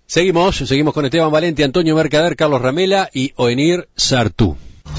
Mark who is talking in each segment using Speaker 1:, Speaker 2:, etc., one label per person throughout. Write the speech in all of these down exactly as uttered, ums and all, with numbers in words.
Speaker 1: Seguimos, seguimos con Esteban Valente, Antonio Mercader, Carlos Ramela y Oenir Sartú.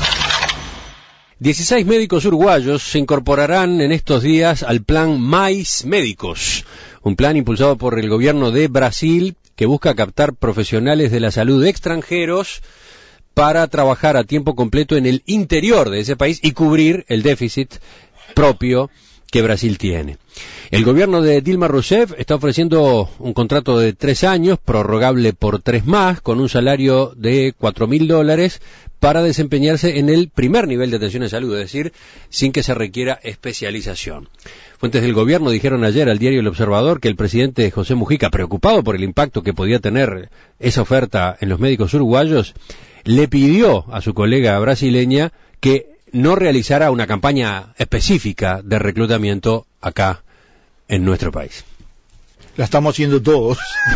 Speaker 1: dieciséis médicos uruguayos se incorporarán en estos días al plan Mais Médicos, un plan impulsado por el gobierno de Brasil que busca captar profesionales de la salud extranjeros para trabajar a tiempo completo en el interior de ese país y cubrir el déficit propio que Brasil tiene. El gobierno de Dilma Rousseff está ofreciendo un contrato de tres años, prorrogable por tres más, con un salario de cuatro mil dólares para desempeñarse en el primer nivel de atención en salud, es decir, sin que se requiera especialización. Fuentes del gobierno dijeron ayer al diario El Observador que el presidente José Mujica, preocupado por el impacto que podía tener esa oferta en los médicos uruguayos, le pidió a su colega brasileña que no realizara una campaña específica de reclutamiento acá en nuestro país.
Speaker 2: La estamos haciendo todos.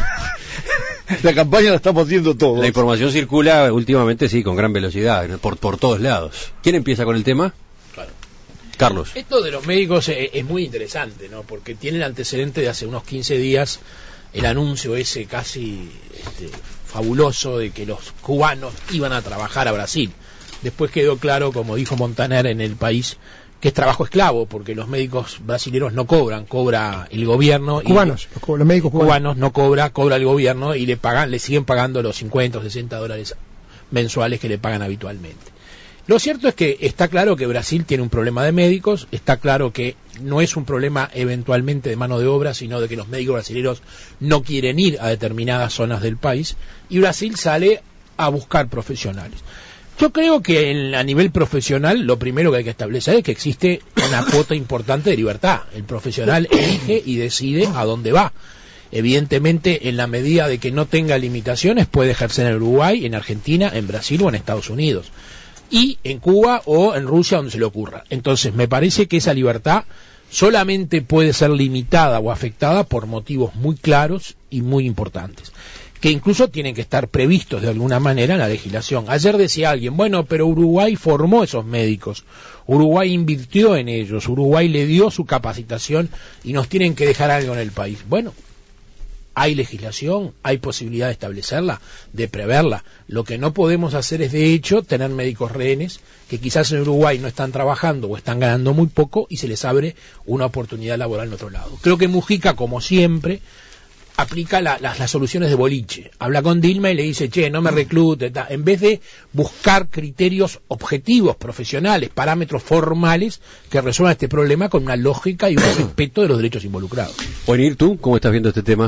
Speaker 2: La campaña la estamos haciendo todos.
Speaker 1: La información circula últimamente, sí, con gran velocidad, por, por todos lados. ¿Quién empieza con el tema?
Speaker 3: Claro.
Speaker 1: Carlos.
Speaker 3: Esto de los médicos es, es muy interesante, ¿no? Porque tiene el antecedente de hace unos quince días, el anuncio ese casi este, fabuloso de que los cubanos iban a trabajar a Brasil. Después quedó claro, como dijo Montaner en El País, que es trabajo esclavo, porque los médicos brasileños no cobran, cobra el gobierno.
Speaker 4: Cubanos,
Speaker 3: y
Speaker 4: los médicos cubanos.
Speaker 3: cubanos no cobra, cobra el gobierno y le pagan, le siguen pagando los cincuenta o sesenta dólares mensuales que le pagan habitualmente. Lo cierto es que está claro que Brasil tiene un problema de médicos, está claro que no es un problema eventualmente de mano de obra, sino de que los médicos brasileños no quieren ir a determinadas zonas del país, y Brasil sale a buscar profesionales. Yo creo que en, a nivel profesional lo primero que hay que establecer es que existe una cuota importante de libertad. El profesional elige y decide a dónde va. Evidentemente, en la medida de que no tenga limitaciones, puede ejercer en Uruguay, en Argentina, en Brasil o en Estados Unidos. Y en Cuba o en Rusia, donde se le ocurra. Entonces, me parece que esa libertad solamente puede ser limitada o afectada por motivos muy claros y muy importantes, que incluso tienen que estar previstos de alguna manera en la legislación. Ayer decía alguien, bueno, pero Uruguay formó esos médicos, Uruguay invirtió en ellos, Uruguay le dio su capacitación y nos tienen que dejar algo en el país. Bueno, hay legislación, hay posibilidad de establecerla, de preverla. Lo que no podemos hacer es, de hecho, tener médicos rehenes que quizás en Uruguay no están trabajando o están ganando muy poco y se les abre una oportunidad laboral en otro lado. Creo que Mujica, como siempre, aplica la, las, las soluciones de boliche. Habla con Dilma y le dice, che, no me reclute, ta. En vez de buscar criterios objetivos, profesionales, parámetros formales que resuelvan este problema con una lógica y un respeto de los derechos involucrados.
Speaker 1: Oenir, ¿tú cómo estás viendo este tema?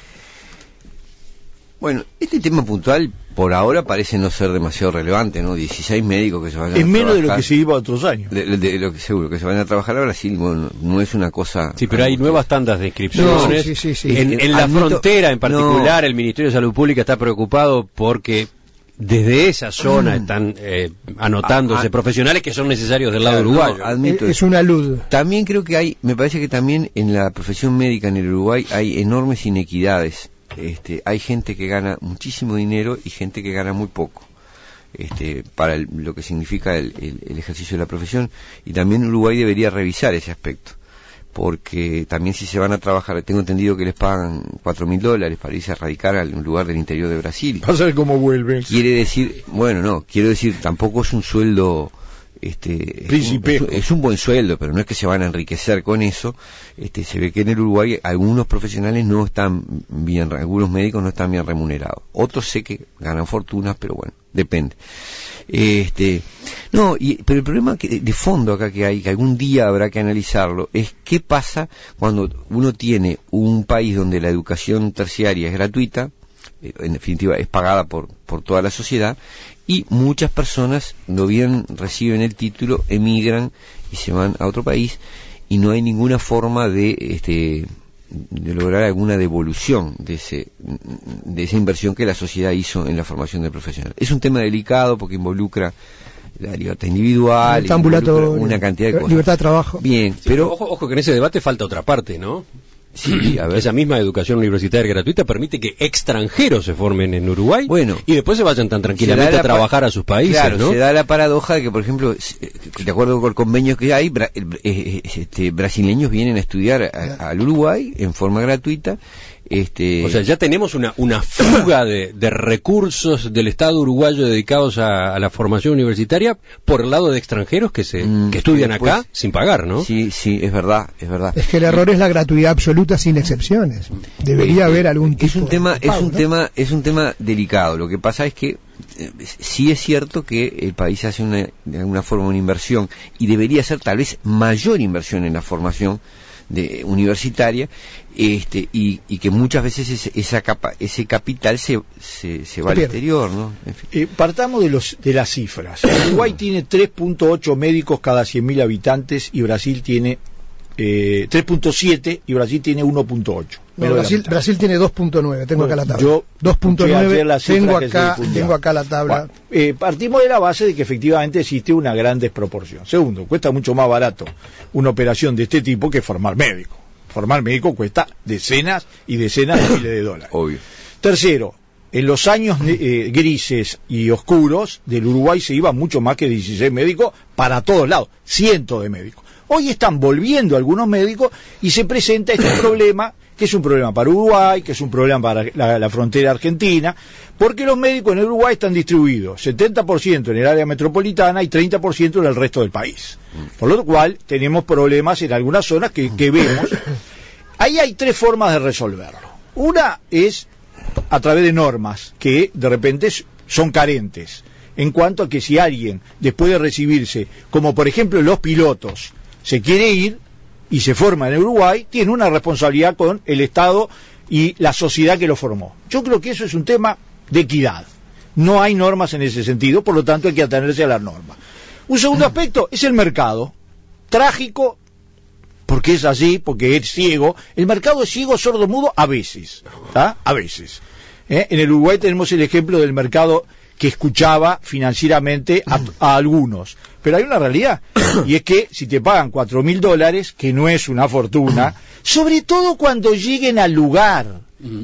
Speaker 5: Bueno, este tema puntual por ahora parece no ser demasiado relevante, ¿no? dieciséis médicos que se van a
Speaker 2: Es menos
Speaker 5: trabajar,
Speaker 2: de lo que se iba otros años.
Speaker 5: De, de, de lo que seguro, que se van a trabajar a Brasil, bueno, no es una cosa...
Speaker 1: Sí, pero hay nuevas tandas de inscripciones.
Speaker 4: No, sí, sí, sí.
Speaker 1: En, en la
Speaker 5: Admito,
Speaker 1: frontera en particular,
Speaker 5: no.
Speaker 1: El Ministerio de Salud Pública está preocupado porque desde esa zona están eh, anotándose
Speaker 5: Ah, ah,
Speaker 1: profesionales que son necesarios del lado
Speaker 5: claro,
Speaker 1: uruguayo.
Speaker 5: no, admito
Speaker 4: Es una luz.
Speaker 5: También creo que hay, me parece que también en la profesión médica en el Uruguay hay enormes inequidades. Este, hay gente que gana muchísimo dinero y gente que gana muy poco, este, para el, lo que significa el, el, el ejercicio de la profesión, y también Uruguay debería revisar ese aspecto, porque también si se van a trabajar, tengo entendido que les pagan cuatro mil dólares para irse a radicar a un lugar del interior de Brasil.
Speaker 2: Vas a ver cómo vuelven.
Speaker 5: Quiere decir, bueno, no, quiero decir, tampoco es un sueldo... Este, es, un, es, es un buen sueldo, pero no es que se van a enriquecer con eso. Este, se ve que en el Uruguay algunos profesionales no están bien, algunos médicos no están bien remunerados. Otros sé que ganan fortunas, pero bueno, depende. Este, no, y, pero el problema que, de fondo acá que hay, que algún día habrá que analizarlo, es qué pasa cuando uno tiene un país donde la educación terciaria es gratuita, en definitiva es pagada por, por toda la sociedad, y muchas personas, no bien reciben el título, emigran y se van a otro país, y no hay ninguna forma de este de lograr alguna devolución de ese de esa inversión que la sociedad hizo en la formación del profesional. Es un tema delicado porque involucra la libertad individual,
Speaker 4: ambulatorio,
Speaker 5: una cantidad de cosas.
Speaker 4: Libertad de trabajo.
Speaker 5: Bien,
Speaker 1: Sí,
Speaker 5: pero
Speaker 1: ojo, ojo que en ese debate falta otra parte, ¿no?
Speaker 5: Sí, a ver.
Speaker 1: Esa misma educación universitaria gratuita permite que extranjeros se formen en Uruguay,
Speaker 5: bueno,
Speaker 1: y después se vayan tan tranquilamente a trabajar a sus países,
Speaker 5: claro,
Speaker 1: ¿no?
Speaker 5: Se da la paradoja de que, por ejemplo, de acuerdo con el convenio que hay, bra, eh, este, brasileños vienen a estudiar a, al Uruguay en forma gratuita, Este...
Speaker 1: O sea, ya tenemos una, una fuga de, de recursos del Estado uruguayo dedicados a, a la formación universitaria por el lado de extranjeros que se mm, que estudian después, acá sin pagar, ¿no?
Speaker 5: Sí, sí, es verdad, es verdad.
Speaker 4: Es que el error es la gratuidad absoluta sin excepciones. Debería eh, haber algún tipo
Speaker 5: es un tema,
Speaker 4: de pago,
Speaker 5: es un
Speaker 4: ¿no?
Speaker 5: tema, es un tema delicado. Lo que pasa es que eh, sí es cierto que el país hace una, de alguna forma una inversión y debería ser tal vez mayor inversión en la formación de universitaria, este y, y que muchas veces ese, esa capa, ese capital se, se, se va al exterior, ¿no? En fin.
Speaker 2: eh, partamos de los de las cifras. Uruguay tiene tres punto ocho médicos cada cien mil habitantes y Brasil tiene eh, tres punto siete y Brasil tiene uno punto ocho.
Speaker 4: No, Brasil, Brasil tiene dos punto nueve, tengo bueno, acá la tabla.
Speaker 2: Yo
Speaker 4: dos punto nueve, tengo acá, tengo acá la tabla.
Speaker 2: Bueno, eh, partimos de la base de que efectivamente existe una gran desproporción. Segundo, cuesta mucho más barato una operación de este tipo que formar médico. Formar médico cuesta decenas y decenas de miles de dólares.
Speaker 5: Obvio.
Speaker 2: Tercero, en los años eh, grises y oscuros del Uruguay se iba mucho más que dieciséis médicos para todos lados, cientos de médicos. Hoy están volviendo algunos médicos y se presenta este problema, que es un problema para Uruguay, que es un problema para la, la frontera argentina, porque los médicos en el Uruguay están distribuidos setenta por ciento en el área metropolitana y treinta por ciento en el resto del país. Por lo cual tenemos problemas en algunas zonas que, que vemos. Ahí hay tres formas de resolverlo. Una es a través de normas que de repente son carentes, en cuanto a que si alguien, después de recibirse, como por ejemplo los pilotos, se quiere ir y se forma en Uruguay, tiene una responsabilidad con el Estado y la sociedad que lo formó. Yo creo que eso es un tema de equidad. No hay normas en ese sentido, por lo tanto hay que atenerse a las normas. Un segundo aspecto es el mercado. Trágico, porque es así, porque es ciego. El mercado es ciego, sordo, mudo, a veces. ¿Ah? A veces. ¿Eh? En el Uruguay tenemos el ejemplo del mercado que escuchaba financieramente a, a algunos. Pero hay una realidad, y es que si te pagan cuatro mil dólares, que no es una fortuna, sobre todo cuando lleguen al lugar,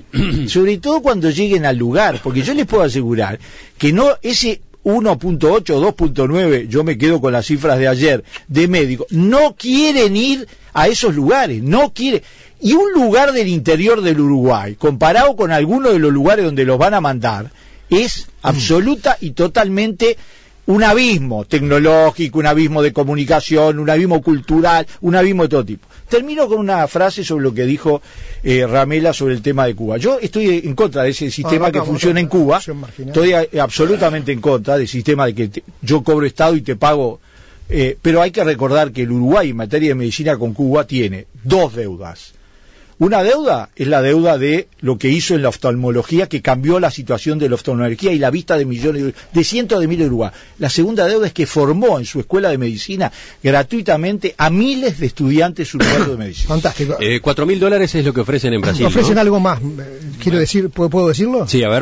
Speaker 2: sobre todo cuando lleguen al lugar, porque yo les puedo asegurar que no ese uno punto ocho o dos punto nueve, yo me quedo con las cifras de ayer, de médicos, no quieren ir a esos lugares, no quieren. Y un lugar del interior del Uruguay, comparado con algunos de los lugares donde los van a mandar, es absoluta y totalmente un abismo tecnológico, un abismo de comunicación, un abismo cultural, un abismo de todo tipo. Termino con una frase sobre lo que dijo eh, Ramela sobre el tema de Cuba. Yo estoy en contra de ese sistema ah, que funciona en Cuba, estoy a, absolutamente en contra del sistema de que te, yo cobro Estado y te pago, eh, pero hay que recordar que el Uruguay en materia de medicina con Cuba tiene dos deudas. Una deuda es la deuda de lo que hizo en la oftalmología, que cambió la situación de la oftalmología y la vista de millones, de, de cientos de miles de uruguayos. La segunda deuda es que formó en su escuela de medicina gratuitamente a miles de estudiantes uruguayos de medicina.
Speaker 4: Fantástico.
Speaker 1: Eh, Cuatro mil dólares es lo que ofrecen en Brasil,
Speaker 4: ofrecen
Speaker 1: ¿no?
Speaker 4: Algo más. Quiero decir, ¿puedo, ¿puedo decirlo?
Speaker 1: Sí, a ver.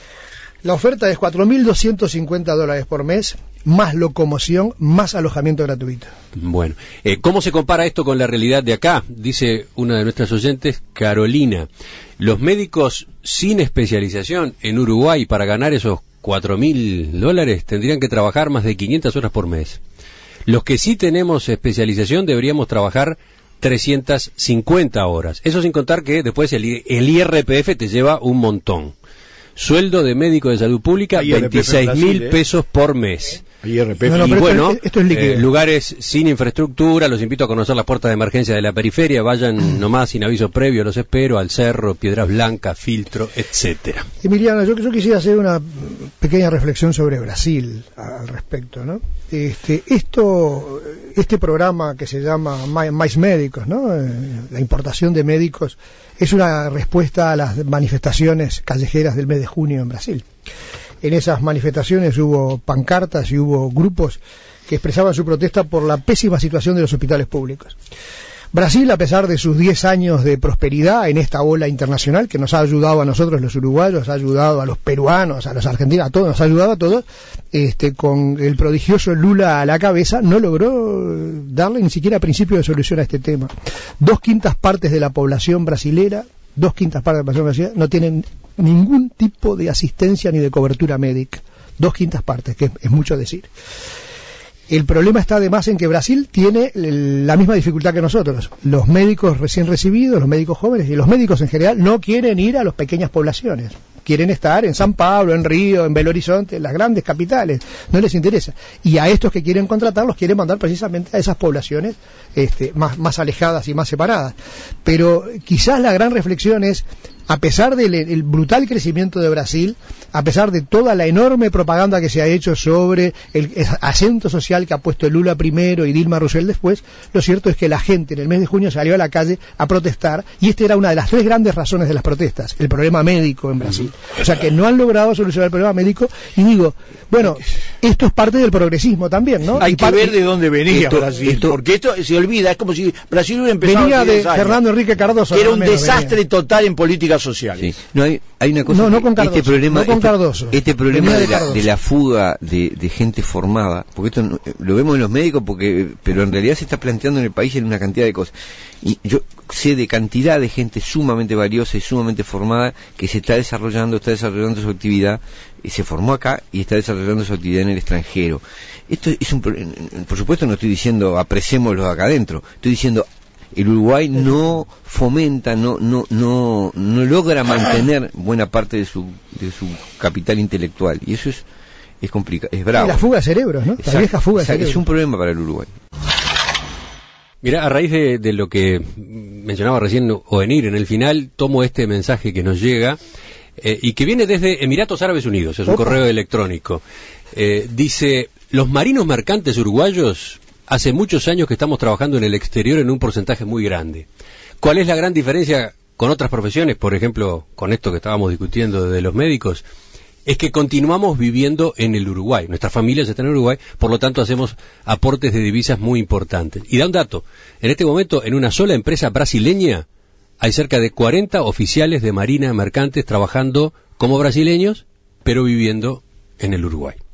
Speaker 4: La oferta es cuatro mil doscientos cincuenta dólares por mes, más locomoción, más alojamiento gratuito.
Speaker 1: Bueno, eh, ¿cómo se compara esto con la realidad de acá? Dice una de nuestras oyentes, Carolina. Los médicos sin especialización en Uruguay para ganar esos cuatro mil dólares tendrían que trabajar más de quinientas horas por mes. Los que sí tenemos especialización deberíamos trabajar trescientas cincuenta horas. Eso sin contar que después el, el I R P F te lleva un montón. Sueldo de médico de salud pública, veintiséis mil pesos por mes.
Speaker 2: I R P F.
Speaker 1: No, no,
Speaker 2: y
Speaker 1: bueno,
Speaker 4: esto, esto es
Speaker 1: eh, lugares sin infraestructura, los invito a conocer las puertas de emergencia de la periferia, vayan nomás sin aviso previo, los espero, al Cerro, Piedras Blancas, Filtro, etcétera.
Speaker 4: Emiliano, yo, yo quisiera hacer una pequeña reflexión sobre Brasil al respecto, ¿no? Este, esto, este programa que se llama Mais Médicos, ¿no? La importación de médicos es una respuesta a las manifestaciones callejeras del mes de junio en Brasil. En esas manifestaciones hubo pancartas y hubo grupos que expresaban su protesta por la pésima situación de los hospitales públicos. Brasil, a pesar de sus diez años de prosperidad en esta ola internacional que nos ha ayudado a nosotros los uruguayos, ha ayudado a los peruanos, a los argentinos, a todos, nos ha ayudado a todos, este, con el prodigioso Lula a la cabeza, no logró darle ni siquiera principio de solución a este tema. Dos quintas partes de la población brasilera, dos quintas partes de la población brasilera no tienen ningún tipo de asistencia ni de cobertura médica. Dos quintas partes, que es, es mucho decir. El problema está además en que Brasil tiene la misma dificultad que nosotros. Los médicos recién recibidos, los médicos jóvenes y los médicos en general no quieren ir a las pequeñas poblaciones. Quieren estar en San Pablo, en Río, en Belo Horizonte, en las grandes capitales. No les interesa. Y a estos que quieren contratar los quieren mandar precisamente a esas poblaciones este, más, más alejadas y más separadas. Pero quizás la gran reflexión es, a pesar del el brutal crecimiento de Brasil, a pesar de toda la enorme propaganda que se ha hecho sobre el, el acento social que ha puesto Lula primero y Dilma Rousseff después, lo cierto es que la gente en el mes de junio salió a la calle a protestar, y esta era una de las tres grandes razones de las protestas, el problema médico en Brasil. O sea que no han logrado solucionar el problema médico, y digo, bueno, esto es parte del progresismo también, ¿no?
Speaker 2: Hay
Speaker 4: y
Speaker 2: que
Speaker 4: parte,
Speaker 2: ver de dónde venía
Speaker 4: esto,
Speaker 2: Brasil,
Speaker 4: esto,
Speaker 2: porque esto se olvida, es como si Brasil hubiera empezado
Speaker 4: venía de
Speaker 2: años,
Speaker 4: Fernando Enrique Cardoso,
Speaker 2: que era un
Speaker 4: menos,
Speaker 2: desastre
Speaker 4: venía.
Speaker 2: total en políticas sociales.
Speaker 5: Sí. No hay, hay una cosa.
Speaker 4: No, no con Cardoso,
Speaker 5: este problema,
Speaker 4: no con
Speaker 5: este,
Speaker 4: Cardoso.
Speaker 5: este problema de,
Speaker 4: de,
Speaker 5: la, de la fuga de, de gente formada, porque esto no, lo vemos en los médicos, porque pero en realidad se está planteando en el país en una cantidad de cosas. Y yo sé de cantidad de gente sumamente valiosa y sumamente formada que se está desarrollando, está desarrollando su actividad, y se formó acá y está desarrollando su actividad en el extranjero. Esto es un, por supuesto no estoy diciendo apreciémoslo acá adentro, estoy diciendo el Uruguay no fomenta, no no no no logra mantener buena parte de su de su capital intelectual, y eso es es complicado, es bravo.
Speaker 4: Y la fuga de cerebros, ¿no?
Speaker 5: Exacto,
Speaker 4: la vieja fuga de
Speaker 5: exacto,
Speaker 4: cerebros.
Speaker 5: es un problema para el Uruguay.
Speaker 1: Mira, a raíz de, de lo que mencionaba recién Ovenir en el final, tomo este mensaje que nos llega eh, y que viene desde Emiratos Árabes Unidos, es un
Speaker 4: Opa.
Speaker 1: correo electrónico. Eh, dice, los marinos mercantes uruguayos hace muchos años que estamos trabajando en el exterior en un porcentaje muy grande. ¿Cuál es la gran diferencia con otras profesiones? Por ejemplo, con esto que estábamos discutiendo de los médicos, es que continuamos viviendo en el Uruguay. Nuestras familias están en Uruguay, por lo tanto hacemos aportes de divisas muy importantes. Y da un dato, en este momento en una sola empresa brasileña hay cerca de cuarenta oficiales de marina mercantes trabajando como brasileños, pero viviendo en el Uruguay.